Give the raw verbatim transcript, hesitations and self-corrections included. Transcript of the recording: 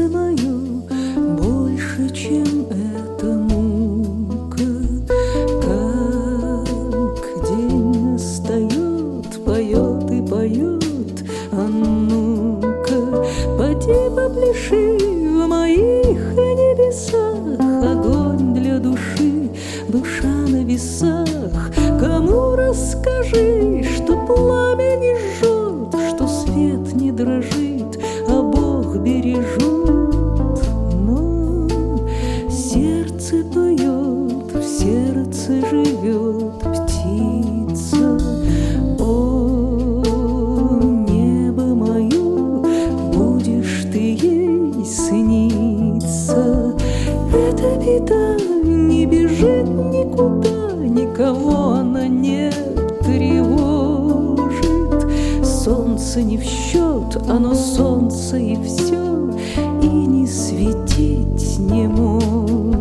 мое больше, чем эта мука. Как день настает, поет и поет, а ну-ка, поди попляши в моих небесах. Огонь для души, душа на весах. Кому расскажи, что пламя не жжет, что свет не дрожит, а Бог бережет. Но сердце поет, в сердце живет птица. О, небо мое, будешь ты ей сниться. Эта беда не бежит никуда, никого она не тревожит. Солнце не в счет, оно солнце и все, и не светить не может.